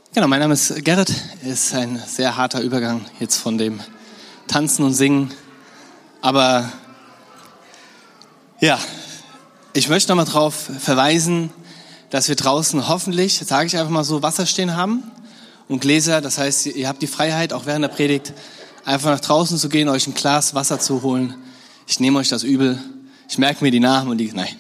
Genau, mein Name ist Gerrit. Ist ein sehr harter Übergang jetzt von dem Tanzen und Singen. Aber ja, ich möchte nochmal darauf verweisen, dass wir draußen hoffentlich, sage ich einfach mal so, Wasser stehen haben und Gläser. Das heißt, ihr habt die Freiheit, auch während der Predigt, einfach nach draußen zu gehen, euch ein Glas Wasser zu holen. Ich nehme euch das übel. Ich merke mir die Namen und die... Nein.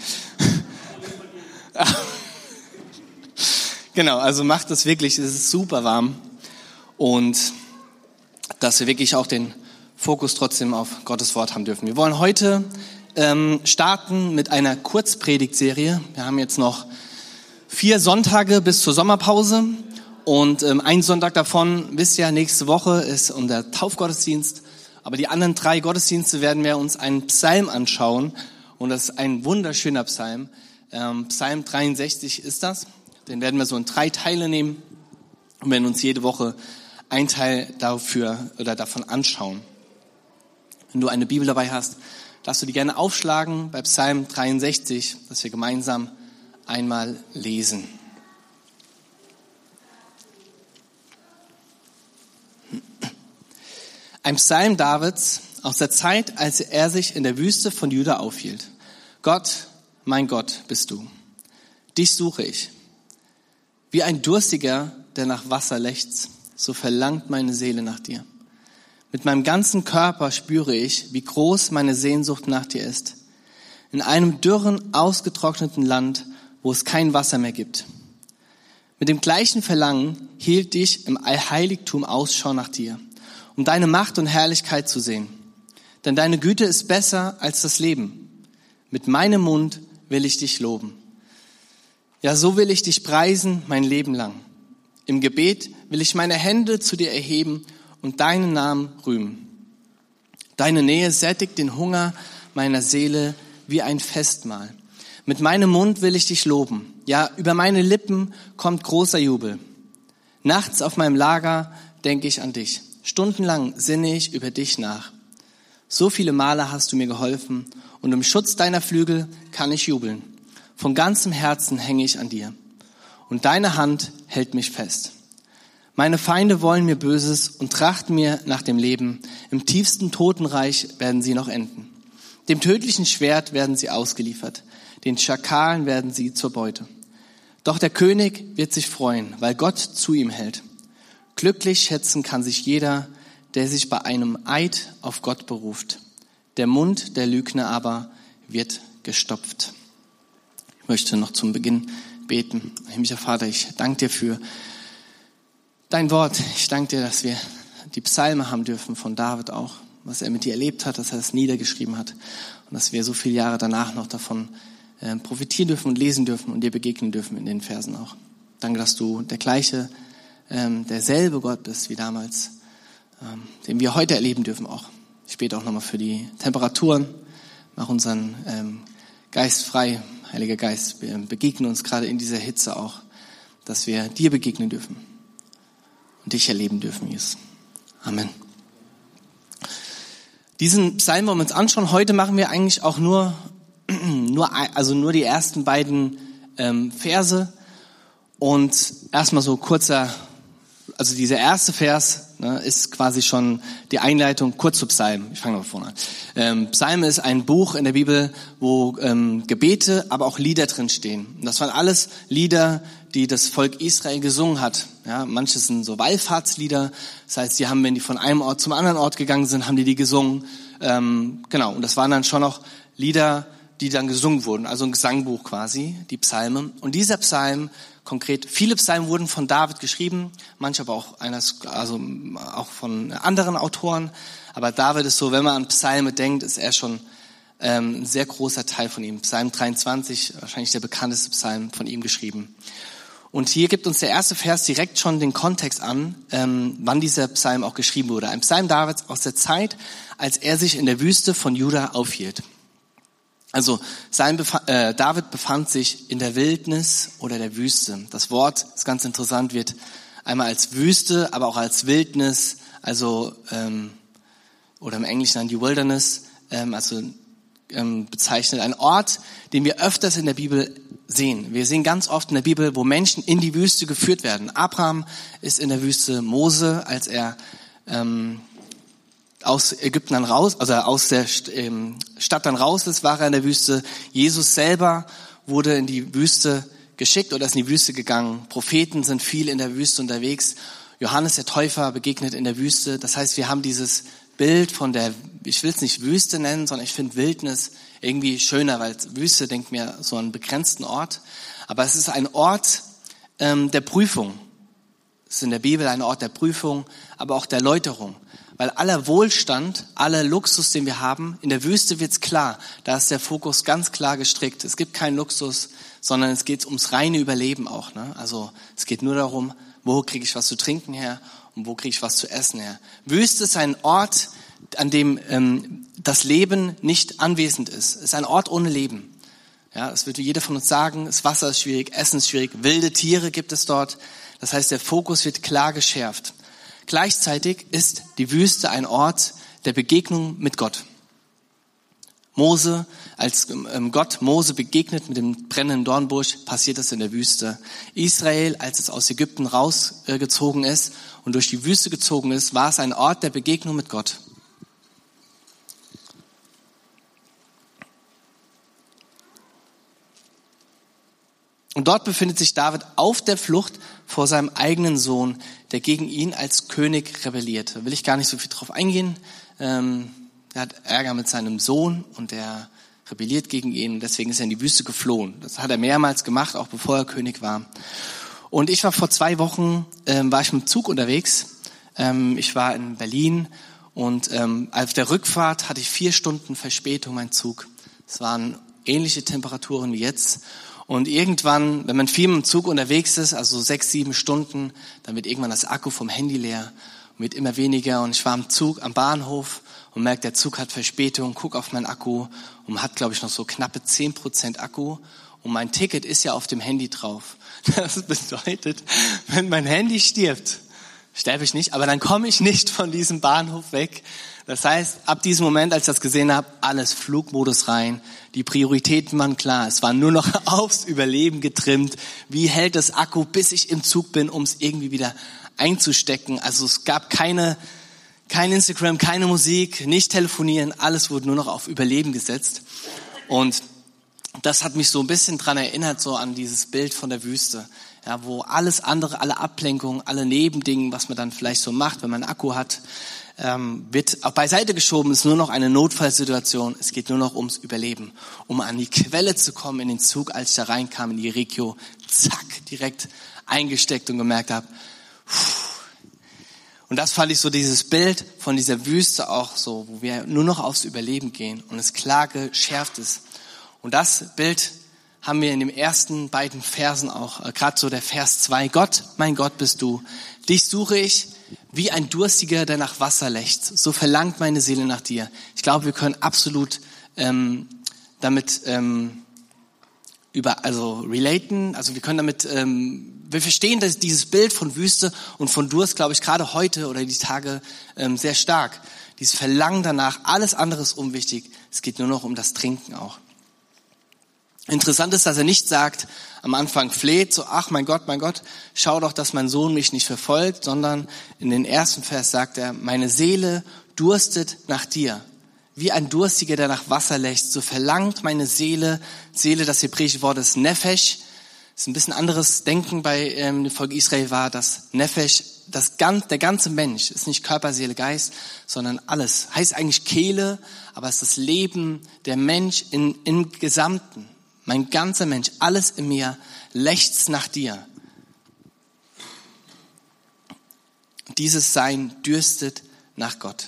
Genau, also macht das wirklich, es ist super warm und dass wir wirklich auch den Fokus trotzdem auf Gottes Wort haben dürfen. Wir wollen heute starten mit einer Kurzpredigtserie. Wir haben jetzt noch 4 Sonntage bis zur Sommerpause und ein Sonntag davon, wisst ihr, nächste Woche ist unser Taufgottesdienst, aber die anderen 3 Gottesdienste werden wir uns einen Psalm anschauen und das ist ein wunderschöner Psalm. Psalm 63 ist das. Den werden wir so in 3 Teile nehmen und werden uns jede Woche ein Teil davon anschauen. Wenn du eine Bibel dabei hast, darfst du die gerne aufschlagen bei Psalm 63, dass wir gemeinsam einmal lesen. Ein Psalm Davids aus der Zeit, als er sich in der Wüste von Juda aufhielt. Gott, mein Gott, bist du. Dich suche ich. Wie ein Durstiger, der nach Wasser lechzt, so verlangt meine Seele nach dir. Mit meinem ganzen Körper spüre ich, wie groß meine Sehnsucht nach dir ist. In einem dürren, ausgetrockneten Land, wo es kein Wasser mehr gibt. Mit dem gleichen Verlangen hielt ich im Heiligtum Ausschau nach dir, um deine Macht und Herrlichkeit zu sehen. Denn deine Güte ist besser als das Leben. Mit meinem Mund will ich dich loben. Ja, so will ich dich preisen mein Leben lang. Im Gebet will ich meine Hände zu dir erheben und deinen Namen rühmen. Deine Nähe sättigt den Hunger meiner Seele wie ein Festmahl. Mit meinem Mund will ich dich loben. Ja, über meine Lippen kommt großer Jubel. Nachts auf meinem Lager denke ich an dich. Stundenlang sinne ich über dich nach. So viele Male hast du mir geholfen und im Schutz deiner Flügel kann ich jubeln. Von ganzem Herzen hänge ich an dir und deine Hand hält mich fest. Meine Feinde wollen mir Böses und trachten mir nach dem Leben. Im tiefsten Totenreich werden sie noch enden. Dem tödlichen Schwert werden sie ausgeliefert. Den Schakalen werden sie zur Beute. Doch der König wird sich freuen, weil Gott zu ihm hält. Glücklich schätzen kann sich jeder, der sich bei einem Eid auf Gott beruft. Der Mund der Lügner aber wird gestopft. Ich möchte noch zum Beginn beten. Himmlischer Vater, ich danke dir für dein Wort. Ich danke dir, dass wir die Psalme haben dürfen von David auch, was er mit dir erlebt hat, dass er es niedergeschrieben hat und dass wir so viele Jahre danach noch davon profitieren dürfen und lesen dürfen und dir begegnen dürfen in den Versen auch. Danke, dass du der gleiche, derselbe Gott bist wie damals, den wir heute erleben dürfen auch. Ich bete auch nochmal für die Temperaturen, mach unseren Geist frei. Heiliger Geist, begegne uns gerade in dieser Hitze auch, dass wir dir begegnen dürfen und dich erleben dürfen, Jesus. Amen. Diesen Psalm wollen wir uns anschauen. Heute machen wir eigentlich auch nur die ersten beiden Verse und erstmal so kurzer, also dieser erste Vers ist quasi schon die Einleitung kurz zu Psalm. Ich fange mal vorne an. Psalm ist ein Buch in der Bibel, wo Gebete, aber auch Lieder drin stehen. Und das waren alles Lieder, die das Volk Israel gesungen hat. Ja, manche sind so Wallfahrtslieder. Das heißt, die haben, wenn die von einem Ort zum anderen Ort gegangen sind, haben die gesungen. Genau. Und das waren dann schon auch Lieder, die dann gesungen wurden. Also ein Gesangbuch quasi, die Psalme. Und dieser Psalm konkret, viele Psalmen wurden von David geschrieben, manche aber auch auch von anderen Autoren. Aber David ist so, wenn man an Psalme denkt, ist er schon ein sehr großer Teil von ihm. Psalm 23, wahrscheinlich der bekannteste Psalm von ihm geschrieben. Und hier gibt uns der erste Vers direkt schon den Kontext an, wann dieser Psalm auch geschrieben wurde. Ein Psalm Davids aus der Zeit, als er sich in der Wüste von Juda aufhielt. Also David befand sich in der Wildnis oder der Wüste. Das Wort ist ganz interessant, wird einmal als Wüste, aber auch als Wildnis, also oder im Englischen dann die Wilderness, bezeichnet. Ein Ort, den wir öfters in der Bibel sehen. Wir sehen ganz oft in der Bibel, wo Menschen in die Wüste geführt werden. Abraham ist in der Wüste, Mose, als er aus Ägypten dann raus, also aus der Stadt dann raus ist, war er in der Wüste. Jesus selber wurde in die Wüste geschickt oder ist in die Wüste gegangen. Propheten sind viel in der Wüste unterwegs. Johannes der Täufer begegnet in der Wüste. Das heißt, wir haben dieses Bild von der, ich will es nicht Wüste nennen, sondern ich finde Wildnis irgendwie schöner, weil Wüste denkt mir so an einen begrenzten Ort. Aber es ist ein Ort der Prüfung. Es ist in der Bibel ein Ort der Prüfung, aber auch der Läuterung. Weil aller Wohlstand, aller Luxus, den wir haben, in der Wüste wird's klar. Da ist der Fokus ganz klar gestrickt. Es gibt keinen Luxus, sondern es geht ums reine Überleben auch. Ne? Also es geht nur darum, wo kriege ich was zu trinken her und wo kriege ich was zu essen her. Wüste ist ein Ort, an dem das Leben nicht anwesend ist. Es ist ein Ort ohne Leben. Ja, das würde jeder von uns sagen. Das Wasser ist schwierig, Essen ist schwierig, wilde Tiere gibt es dort. Das heißt, der Fokus wird klar geschärft. Gleichzeitig ist die Wüste ein Ort der Begegnung mit Gott. Mose, als Gott Mose begegnet mit dem brennenden Dornbusch, passiert das in der Wüste. Israel, als es aus Ägypten rausgezogen ist und durch die Wüste gezogen ist, war es ein Ort der Begegnung mit Gott. Und dort befindet sich David auf der Flucht vor seinem eigenen Sohn, der gegen ihn als König rebelliert. Da will ich gar nicht so viel drauf eingehen. Er hat Ärger mit seinem Sohn und er rebelliert gegen ihn. Deswegen ist er in die Wüste geflohen. Das hat er mehrmals gemacht, auch bevor er König war. Und ich war vor 2 Wochen, war ich mit dem Zug unterwegs. Ich war in Berlin und auf der Rückfahrt hatte ich 4 Stunden Verspätung, mein Zug. Es waren ähnliche Temperaturen wie jetzt. Und irgendwann, wenn man viel mit dem Zug unterwegs ist, also 6, 7 Stunden, dann wird irgendwann das Akku vom Handy leer und wird immer weniger. Und ich war am Zug, am Bahnhof und merke, der Zug hat Verspätung, guck auf meinen Akku und hat, glaube ich, noch so knappe 10% Akku. Und mein Ticket ist ja auf dem Handy drauf. Das bedeutet, wenn mein Handy stirbt, sterbe ich nicht, aber dann komme ich nicht von diesem Bahnhof weg. Das heißt, ab diesem Moment, als ich das gesehen habe, alles Flugmodus rein. Die Prioritäten waren klar. Es war nur noch aufs Überleben getrimmt. Wie hält das Akku, bis ich im Zug bin, um es irgendwie wieder einzustecken? Also es gab kein Instagram, keine Musik, nicht telefonieren. Alles wurde nur noch auf Überleben gesetzt. Und das hat mich so ein bisschen dran erinnert, so an dieses Bild von der Wüste. Ja, wo alles andere, alle Ablenkungen, alle Nebendingen, was man dann vielleicht so macht, wenn man einen Akku hat, wird auch beiseite geschoben, ist nur noch eine Notfallsituation. Es geht nur noch ums Überleben, um an die Quelle zu kommen in den Zug, als ich da reinkam in die Regio, zack, direkt eingesteckt und gemerkt habe, und das fand ich so dieses Bild von dieser Wüste auch so, wo wir nur noch aufs Überleben gehen und es klar geschärft ist. Und das Bild haben wir in den ersten beiden Versen auch, gerade so der Vers 2, Gott, mein Gott bist du, dich suche ich wie ein Durstiger, der nach Wasser lechzt. So verlangt meine Seele nach dir. Ich glaube, wir können absolut damit relaten, also wir können damit, wir verstehen dass dieses Bild von Wüste und von Durst, glaube ich, gerade heute oder die Tage sehr stark. Dieses Verlangen danach, alles andere ist unwichtig. Es geht nur noch um das Trinken auch. Interessant ist, dass er nicht sagt, am Anfang fleht, so, ach mein Gott, schau doch, dass mein Sohn mich nicht verfolgt, sondern in den ersten Vers sagt er, meine Seele durstet nach dir. Wie ein Durstiger, der nach Wasser lechzt, so verlangt meine Seele, das hebräische Wort ist Nefesh. Das ist ein bisschen anderes Denken bei dem Volk Israel war, dass Nefesh, der ganze Mensch, ist nicht Körper, Seele, Geist, sondern alles. Heißt eigentlich Kehle, aber es ist das Leben, der Mensch im Gesamten. Mein ganzer Mensch, alles in mir lechzt nach dir. Dieses Sein dürstet nach Gott.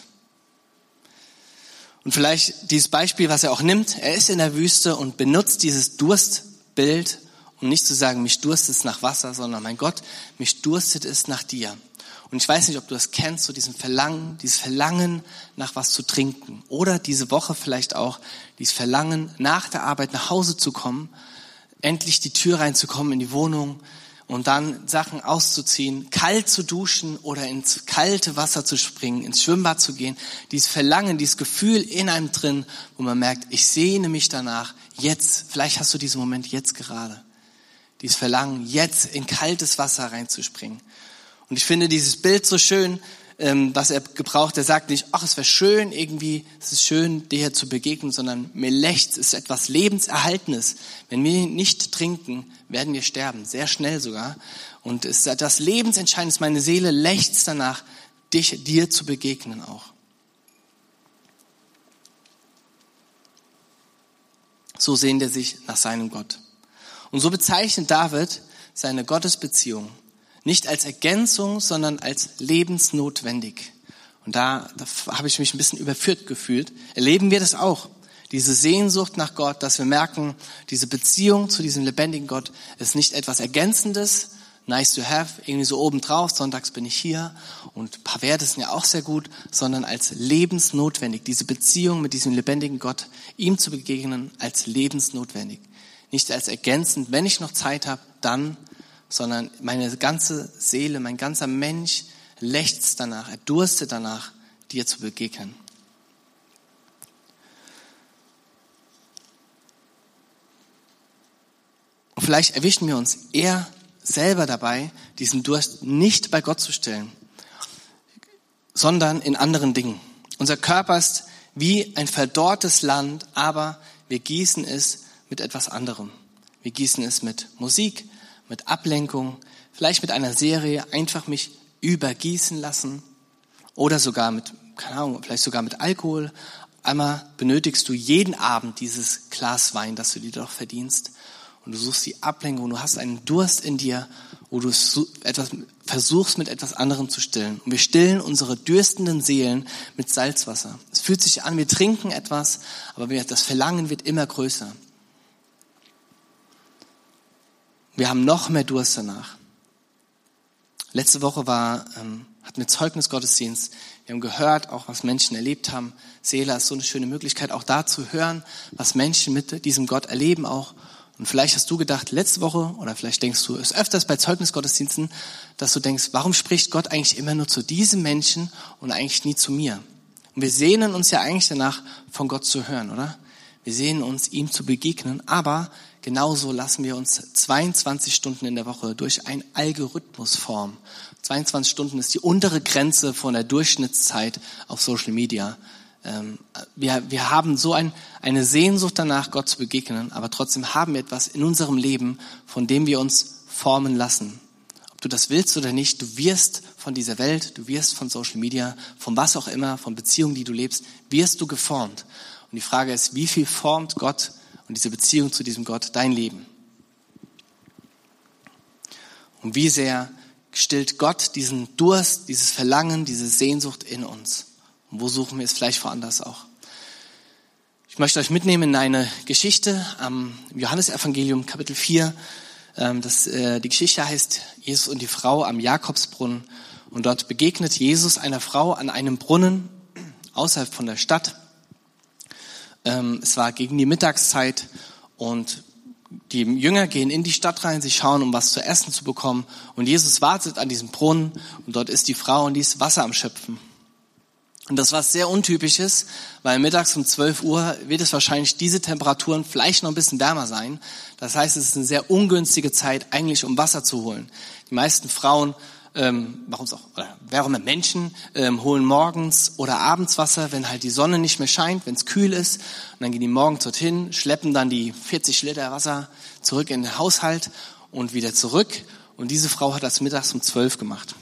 Und vielleicht dieses Beispiel, was er auch nimmt, er ist in der Wüste und benutzt dieses Durstbild, um nicht zu sagen, mich durstet es nach Wasser, sondern mein Gott, mich durstet es nach dir. Und ich weiß nicht, ob du das kennst, so dieses Verlangen nach was zu trinken. Oder diese Woche vielleicht auch dieses Verlangen, nach der Arbeit nach Hause zu kommen, endlich die Tür reinzukommen in die Wohnung und dann Sachen auszuziehen, kalt zu duschen oder ins kalte Wasser zu springen, ins Schwimmbad zu gehen. Dieses Verlangen, dieses Gefühl in einem drin, wo man merkt, ich sehne mich danach, jetzt, vielleicht hast du diesen Moment jetzt gerade. dieses Verlangen, jetzt in kaltes Wasser reinzuspringen. Und ich finde dieses Bild so schön, was er gebraucht. Er sagt nicht, ach, es wäre schön irgendwie, es ist schön, dir hier zu begegnen, sondern mir lechzt, es ist etwas Lebenserhaltendes. Wenn wir nicht trinken, werden wir sterben, sehr schnell sogar. Und es ist etwas Lebensentscheidendes. Meine Seele lechzt danach, dir zu begegnen auch. So sehnt er sich nach seinem Gott. Und so bezeichnet David seine Gottesbeziehung nicht als Ergänzung, sondern als lebensnotwendig. Und da habe ich mich ein bisschen überführt gefühlt. Erleben wir das auch. Diese Sehnsucht nach Gott, dass wir merken, diese Beziehung zu diesem lebendigen Gott ist nicht etwas Ergänzendes, nice to have, irgendwie so obendrauf, sonntags bin ich hier und ein paar Werte sind ja auch sehr gut, sondern als lebensnotwendig. Diese Beziehung mit diesem lebendigen Gott, ihm zu begegnen, als lebensnotwendig. Nicht als ergänzend, wenn ich noch Zeit habe, dann, sondern meine ganze Seele, mein ganzer Mensch lechzt danach, er durstet danach, dir zu begegnen. Und vielleicht erwischen wir uns eher selber dabei, diesen Durst nicht bei Gott zu stellen, sondern in anderen Dingen. Unser Körper ist wie ein verdorrtes Land, aber wir gießen es mit etwas anderem. Wir gießen es mit Musik, mit Ablenkung, vielleicht mit einer Serie, einfach mich übergießen lassen oder sogar mit, keine Ahnung, vielleicht sogar mit Alkohol. Einmal benötigst du jeden Abend dieses Glas Wein, das du dir doch verdienst und du suchst die Ablenkung, du hast einen Durst in dir, wo du etwas versuchst mit etwas anderem zu stillen. Und wir stillen unsere dürstenden Seelen mit Salzwasser. Es fühlt sich an, wir trinken etwas, aber das Verlangen wird immer größer. Wir haben noch mehr Durst danach. Letzte Woche hatten wir Zeugnisgottesdienst. Wir haben gehört, auch was Menschen erlebt haben. Seela ist so eine schöne Möglichkeit, auch da zu hören, was Menschen mit diesem Gott erleben auch. Und vielleicht hast du gedacht, letzte Woche, oder vielleicht denkst du es öfters bei Zeugnisgottesdiensten, dass du denkst, warum spricht Gott eigentlich immer nur zu diesem Menschen und eigentlich nie zu mir? Und wir sehnen uns ja eigentlich danach, von Gott zu hören, oder? Wir sehnen uns, ihm zu begegnen, aber genauso lassen wir uns 22 Stunden in der Woche durch einen Algorithmus formen. 22 Stunden ist die untere Grenze von der Durchschnittszeit auf Social Media. Wir haben so eine Sehnsucht danach, Gott zu begegnen, aber trotzdem haben wir etwas in unserem Leben, von dem wir uns formen lassen. Ob du das willst oder nicht, du wirst von dieser Welt, du wirst von Social Media, von was auch immer, von Beziehungen, die du lebst, wirst du geformt. Und die Frage ist, wie viel formt Gott und diese Beziehung zu diesem Gott dein Leben? Und wie sehr stillt Gott diesen Durst, dieses Verlangen, diese Sehnsucht in uns? Und wo suchen wir es vielleicht woanders auch? Ich möchte euch mitnehmen in eine Geschichte am Johannesevangelium, Kapitel 4. Die Geschichte heißt Jesus und die Frau am Jakobsbrunnen. Und dort begegnet Jesus einer Frau an einem Brunnen außerhalb von der Stadt. Es war gegen die Mittagszeit und die Jünger gehen in die Stadt rein, sie schauen, um was zu essen zu bekommen. Und Jesus wartet an diesem Brunnen und dort ist die Frau und die ist Wasser am Schöpfen. Und das war sehr untypisches, weil mittags um 12 Uhr wird es wahrscheinlich diese Temperaturen vielleicht noch ein bisschen wärmer sein. Das heißt, es ist eine sehr ungünstige Zeit eigentlich, um Wasser zu holen. Die meisten Frauen, wer auch immer Menschen, holen morgens oder abends Wasser, wenn halt die Sonne nicht mehr scheint, wenn es kühl ist. Und dann gehen die morgens dorthin, schleppen dann die 40 Liter Wasser zurück in den Haushalt und wieder zurück. Und diese Frau hat das mittags um 12 gemacht.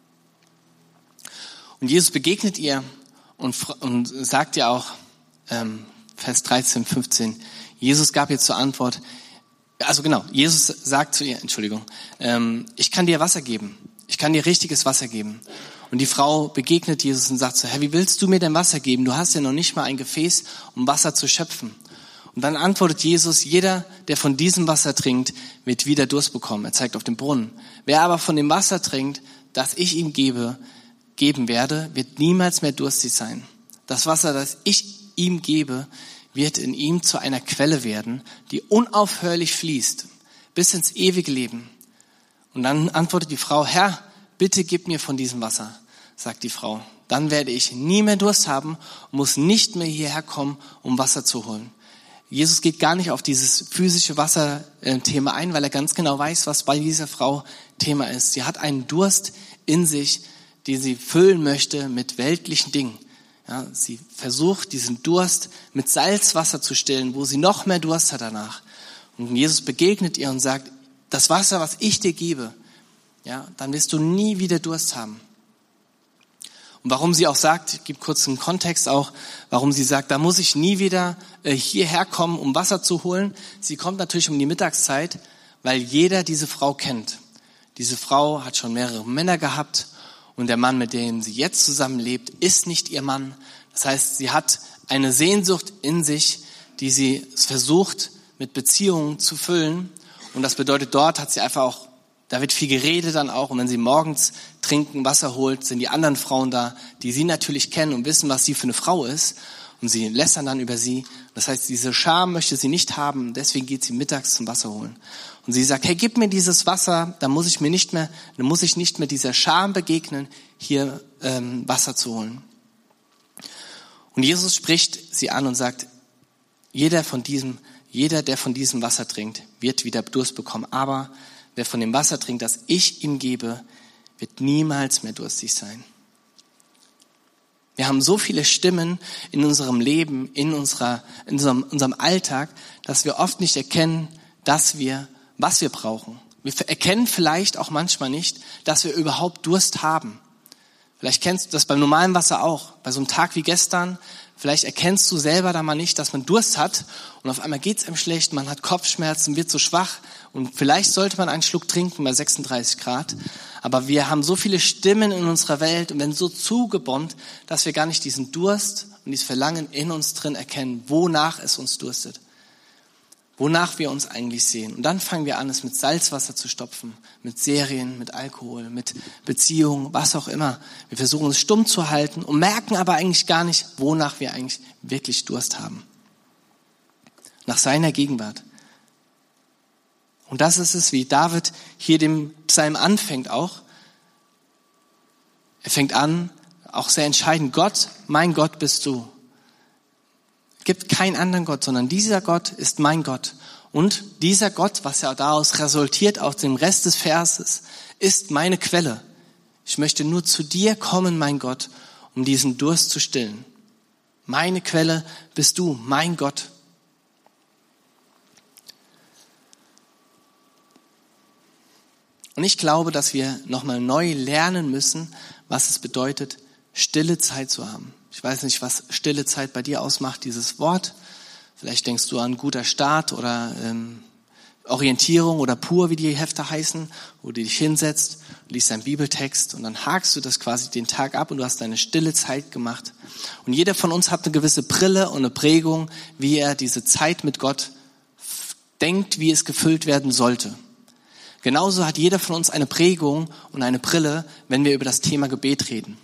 Und Jesus begegnet ihr und sagt ihr auch, Vers 13, 15, Jesus gab ihr zur Antwort, Jesus sagt zu ihr, ich kann dir Wasser geben. Ich kann dir richtiges Wasser geben. Und die Frau begegnet Jesus und sagt so, Herr, wie willst du mir denn Wasser geben? Du hast ja noch nicht mal ein Gefäß, um Wasser zu schöpfen. Und dann antwortet Jesus, jeder, der von diesem Wasser trinkt, wird wieder Durst bekommen. Er zeigt auf den Brunnen. Wer aber von dem Wasser trinkt, das ich ihm geben werde, wird niemals mehr durstig sein. Das Wasser, das ich ihm gebe, wird in ihm zu einer Quelle werden, die unaufhörlich fließt, bis ins ewige Leben. Und dann antwortet die Frau, Herr, bitte gib mir von diesem Wasser, sagt die Frau. Dann werde ich nie mehr Durst haben und muss nicht mehr hierher kommen, um Wasser zu holen. Jesus geht gar nicht auf dieses physische Wasser-Thema ein, weil er ganz genau weiß, was bei dieser Frau Thema ist. Sie hat einen Durst in sich, den sie füllen möchte mit weltlichen Dingen. Ja, sie versucht, diesen Durst mit Salzwasser zu stillen, wo sie noch mehr Durst hat danach. Und Jesus begegnet ihr und sagt, das Wasser, was ich dir gebe, ja, dann wirst du nie wieder Durst haben. Und warum sie auch sagt, ich gebe kurz einen Kontext auch, warum sie sagt, da muss ich nie wieder hierher kommen, um Wasser zu holen. Sie kommt natürlich um die Mittagszeit, weil jeder diese Frau kennt. Diese Frau hat schon mehrere Männer gehabt und der Mann, mit dem sie jetzt zusammenlebt, ist nicht ihr Mann. Das heißt, sie hat eine Sehnsucht in sich, die sie versucht, mit Beziehungen zu füllen. Und das bedeutet, dort hat sie einfach auch, da wird viel geredet dann auch. Und wenn sie morgens trinken, Wasser holt, sind die anderen Frauen da, die sie natürlich kennen und wissen, was sie für eine Frau ist. Und sie lästern dann über sie. Das heißt, diese Scham möchte sie nicht haben. Deswegen geht sie mittags zum Wasser holen. Und sie sagt, hey, gib mir dieses Wasser, dann muss ich nicht mehr dieser Scham begegnen, hier Wasser zu holen. Und Jesus spricht sie an und sagt, jeder, der von diesem Wasser trinkt, wird wieder Durst bekommen. Aber wer von dem Wasser trinkt, das ich ihm gebe, wird niemals mehr durstig sein. Wir haben so viele Stimmen in unserem Leben, in unserem Alltag, dass wir oft nicht erkennen, was wir brauchen. Wir erkennen vielleicht auch manchmal nicht, dass wir überhaupt Durst haben. Vielleicht kennst du das beim normalen Wasser auch. Bei so einem Tag wie gestern, vielleicht erkennst du selber da mal nicht, dass man Durst hat und auf einmal geht's einem schlecht, man hat Kopfschmerzen, wird so schwach und vielleicht sollte man einen Schluck trinken bei 36 Grad. Aber wir haben so viele Stimmen in unserer Welt und werden so zugebombt, dass wir gar nicht diesen Durst und dieses Verlangen in uns drin erkennen, wonach es uns durstet. Wonach wir uns eigentlich sehen. Und dann fangen wir an, es mit Salzwasser zu stopfen, mit Serien, mit Alkohol, mit Beziehungen, was auch immer. Wir versuchen es stumm zu halten und merken aber eigentlich gar nicht, wonach wir eigentlich wirklich Durst haben. Nach seiner Gegenwart. Und das ist es, wie David hier dem Psalm anfängt auch. Er fängt an, auch sehr entscheidend, Gott, mein Gott bist du. Es gibt keinen anderen Gott, sondern dieser Gott ist mein Gott. Und dieser Gott, was ja daraus resultiert aus dem Rest des Verses, ist meine Quelle. Ich möchte nur zu dir kommen, mein Gott, um diesen Durst zu stillen. Meine Quelle bist du, mein Gott. Und ich glaube, dass wir nochmal neu lernen müssen, was es bedeutet, stille Zeit zu haben. Ich weiß nicht, was stille Zeit bei dir ausmacht, dieses Wort. Vielleicht denkst du an guter Start oder Orientierung oder pur, wie die Hefte heißen, wo du dich hinsetzt, liest einen Bibeltext und dann hakst du das quasi den Tag ab und du hast deine stille Zeit gemacht. Und jeder von uns hat eine gewisse Brille und eine Prägung, wie er diese Zeit mit Gott denkt, wie es gefüllt werden sollte. Genauso hat jeder von uns eine Prägung und eine Brille, wenn wir über das Thema Gebet reden.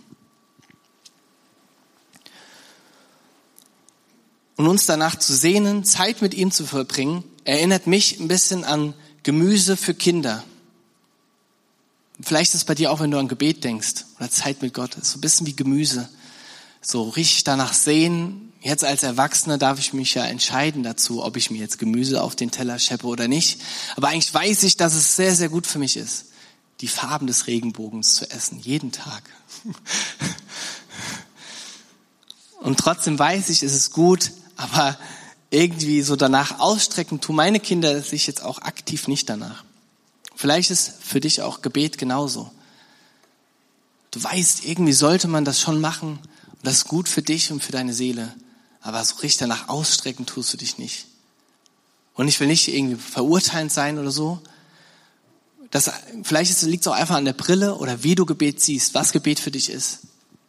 Und uns danach zu sehnen, Zeit mit ihm zu verbringen, erinnert mich ein bisschen an Gemüse für Kinder. Vielleicht ist es bei dir auch, wenn du an Gebet denkst oder Zeit mit Gott, so ein bisschen wie Gemüse. So richtig danach sehen, jetzt als Erwachsener darf ich mich ja entscheiden dazu, ob ich mir jetzt Gemüse auf den Teller scheppe oder nicht. Aber eigentlich weiß ich, dass es sehr, sehr gut für mich ist, die Farben des Regenbogens zu essen, jeden Tag. Und trotzdem weiß ich, es ist gut, aber irgendwie so danach ausstrecken tun meine Kinder sich jetzt auch aktiv nicht danach. Vielleicht ist für dich auch Gebet genauso. Du weißt, irgendwie sollte man das schon machen und das ist gut für dich und für deine Seele. Aber so richtig danach ausstrecken tust du dich nicht. Und ich will nicht irgendwie verurteilend sein oder so. Vielleicht liegt es auch einfach an der Brille oder wie du Gebet siehst, was Gebet für dich ist.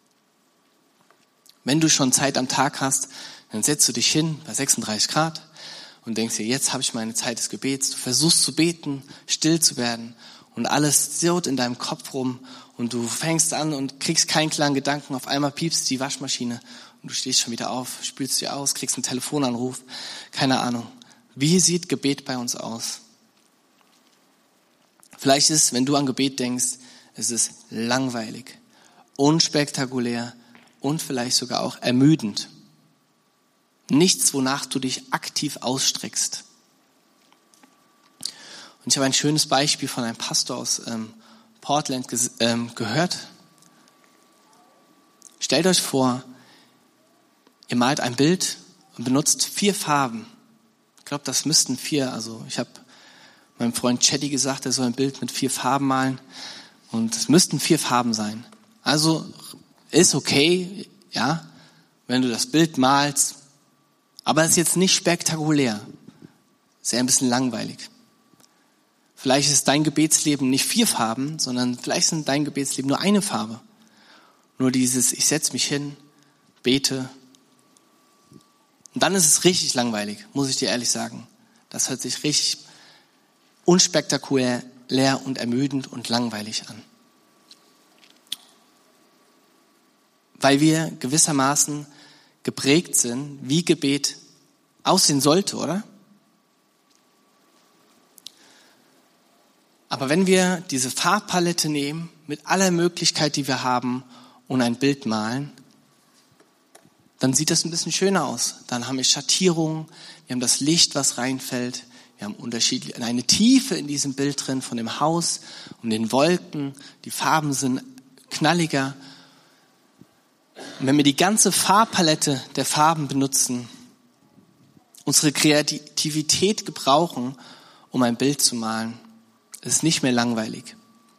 Wenn du schon Zeit am Tag hast, dann setzt du dich hin bei 36 Grad und denkst dir, jetzt habe ich meine Zeit des Gebets. Du versuchst zu beten, still zu werden und alles zirrt in deinem Kopf rum und du fängst an und kriegst keinen klaren Gedanken. Auf einmal piepst die Waschmaschine und du stehst schon wieder auf, spülst dir aus, kriegst einen Telefonanruf. Keine Ahnung. Wie sieht Gebet bei uns aus? Vielleicht ist, wenn du an Gebet denkst, es ist langweilig, unspektakulär und vielleicht sogar auch ermüdend. Nichts, wonach du dich aktiv ausstreckst. Und ich habe ein schönes Beispiel von einem Pastor aus Portland gehört. Stellt euch vor, ihr malt ein Bild und benutzt 4 Farben. Ich glaube, das müssten 4, also ich habe meinem Freund Chetty gesagt, er soll ein Bild mit 4 Farben malen. Und es müssten 4 Farben sein. Also ist okay, ja, wenn du das Bild malst. Aber es ist jetzt nicht spektakulär. Ist eher ein bisschen langweilig. Vielleicht ist dein Gebetsleben nicht 4 Farben, sondern vielleicht sind dein Gebetsleben nur eine Farbe. Nur dieses, ich setze mich hin, bete. Und dann ist es richtig langweilig, muss ich dir ehrlich sagen. Das hört sich richtig unspektakulär, leer und ermüdend und langweilig an. Weil wir gewissermaßen geprägt sind, wie Gebet aussehen sollte, oder? Aber wenn wir diese Farbpalette nehmen, mit aller Möglichkeit, die wir haben, und ein Bild malen, dann sieht das ein bisschen schöner aus. Dann haben wir Schattierungen, wir haben das Licht, was reinfällt, wir haben eine Tiefe in diesem Bild drin von dem Haus und den Wolken, die Farben sind knalliger. Und wenn wir die ganze Farbpalette der Farben benutzen, unsere Kreativität gebrauchen, um ein Bild zu malen, ist es nicht mehr langweilig.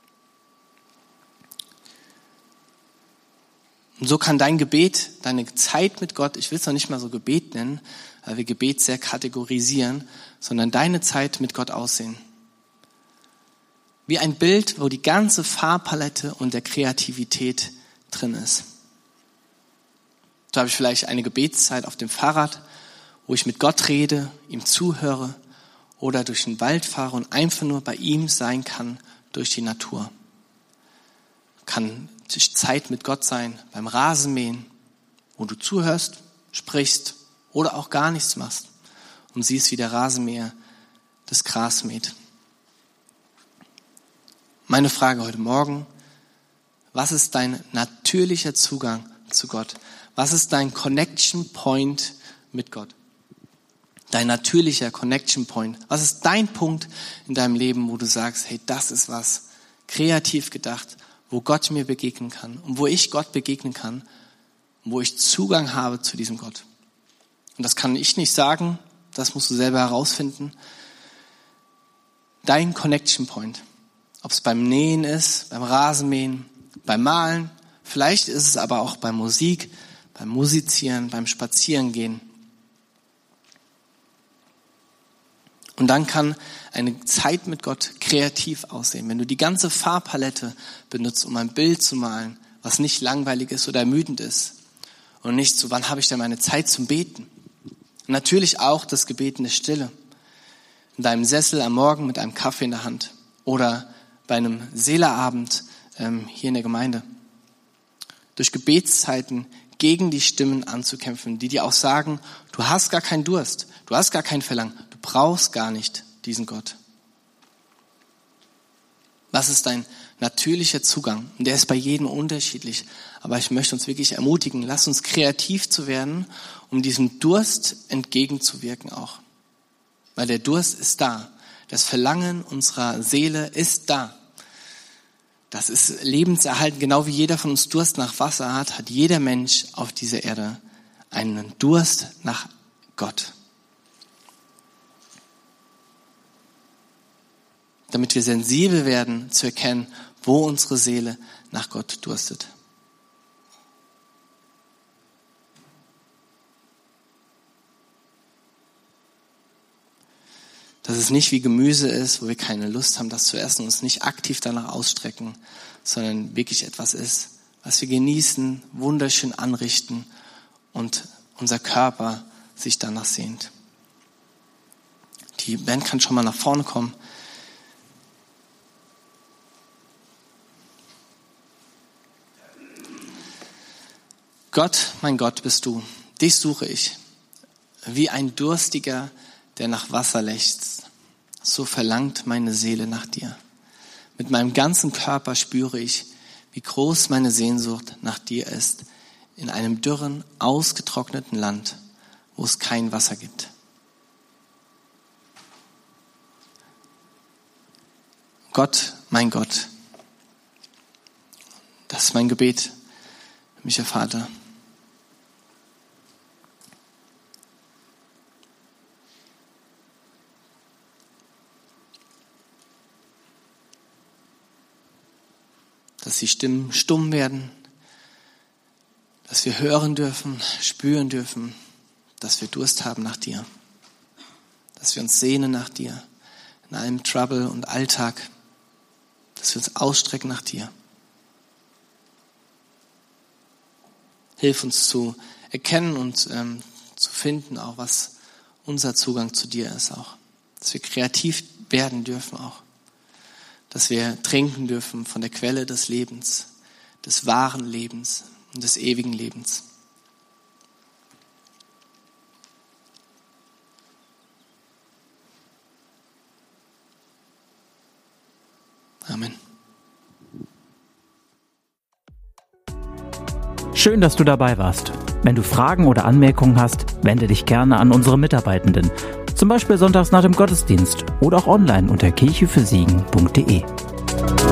Und so kann dein Gebet, deine Zeit mit Gott, ich will es noch nicht mal so Gebet nennen, weil wir Gebet sehr kategorisieren, sondern deine Zeit mit Gott aussehen. Wie ein Bild, wo die ganze Farbpalette und der Kreativität drin ist. So habe ich vielleicht eine Gebetszeit auf dem Fahrrad, wo ich mit Gott rede, ihm zuhöre oder durch den Wald fahre und einfach nur bei ihm sein kann durch die Natur. Kann Zeit mit Gott sein beim Rasenmähen, wo du zuhörst, sprichst oder auch gar nichts machst und siehst, wie der Rasenmäher das Gras mäht. Meine Frage heute Morgen: Was ist dein natürlicher Zugang zu Gott? Was ist dein Connection Point mit Gott? Dein natürlicher Connection Point. Was ist dein Punkt in deinem Leben, wo du sagst, hey, das ist was kreativ gedacht, wo Gott mir begegnen kann und wo ich Gott begegnen kann und wo ich Zugang habe zu diesem Gott. Und das kann ich nicht sagen, das musst du selber herausfinden. Dein Connection Point. Ob es beim Nähen ist, beim Rasenmähen, beim Malen, vielleicht ist es aber auch bei Musik, beim Musizieren, beim Spazierengehen. Und dann kann eine Zeit mit Gott kreativ aussehen. Wenn du die ganze Farbpalette benutzt, um ein Bild zu malen, was nicht langweilig ist oder ermüdend ist. Und nicht so, wann habe ich denn meine Zeit zum Beten? Und natürlich auch das Gebet in der Stille. In deinem Sessel am Morgen mit einem Kaffee in der Hand. Oder bei einem Seeleabend hier in der Gemeinde. Durch Gebetszeiten gegen die Stimmen anzukämpfen, die dir auch sagen, du hast gar keinen Durst, du hast gar kein Verlangen. Du brauchst gar nicht diesen Gott. Was ist dein natürlicher Zugang? Und der ist bei jedem unterschiedlich. Aber ich möchte uns wirklich ermutigen, lass uns kreativ zu werden, um diesem Durst entgegenzuwirken auch. Weil der Durst ist da. Das Verlangen unserer Seele ist da. Das ist lebenserhaltend. Genau wie jeder von uns Durst nach Wasser hat, hat jeder Mensch auf dieser Erde einen Durst nach Gott. Damit wir sensibel werden, zu erkennen, wo unsere Seele nach Gott durstet. Dass es nicht wie Gemüse ist, wo wir keine Lust haben, das zu essen, uns nicht aktiv danach ausstrecken, sondern wirklich etwas ist, was wir genießen, wunderschön anrichten und unser Körper sich danach sehnt. Die Band kann schon mal nach vorne kommen. Gott, mein Gott bist du, dich suche ich, wie ein Durstiger, der nach Wasser lechzt. So verlangt meine Seele nach dir. Mit meinem ganzen Körper spüre ich, wie groß meine Sehnsucht nach dir ist, in einem dürren, ausgetrockneten Land, wo es kein Wasser gibt. Gott, mein Gott, das ist mein Gebet, himmlischer Vater. Dass die Stimmen stumm werden, dass wir hören dürfen, spüren dürfen, dass wir Durst haben nach dir, dass wir uns sehnen nach dir, in allem Trouble und Alltag, dass wir uns ausstrecken nach dir. Hilf uns zu erkennen und zu finden, auch was unser Zugang zu dir ist, auch, dass wir kreativ werden dürfen auch. Dass wir trinken dürfen von der Quelle des Lebens, des wahren Lebens und des ewigen Lebens. Amen. Schön, dass du dabei warst. Wenn du Fragen oder Anmerkungen hast, wende dich gerne an unsere Mitarbeitenden. Zum Beispiel sonntags nach dem Gottesdienst oder auch online unter kirchefürsegen.de.